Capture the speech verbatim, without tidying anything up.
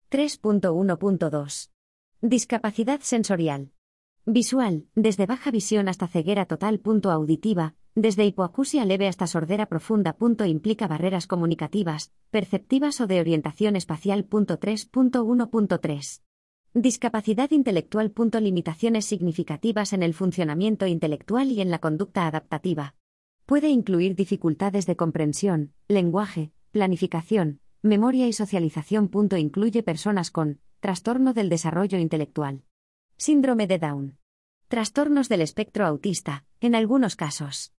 tres punto uno punto dos. Discapacidad sensorial. Visual, desde baja visión hasta ceguera total. Auditiva, desde hipoacusia leve hasta sordera profunda. Implica barreras comunicativas, perceptivas o de orientación espacial. tres punto uno punto tres. Discapacidad intelectual. Limitaciones significativas en el funcionamiento intelectual y en la conducta adaptativa. Puede incluir dificultades de comprensión, lenguaje, planificación, memoria y socialización. Incluye personas con trastorno del desarrollo intelectual. Síndrome de Down. Trastornos del espectro autista, en algunos casos.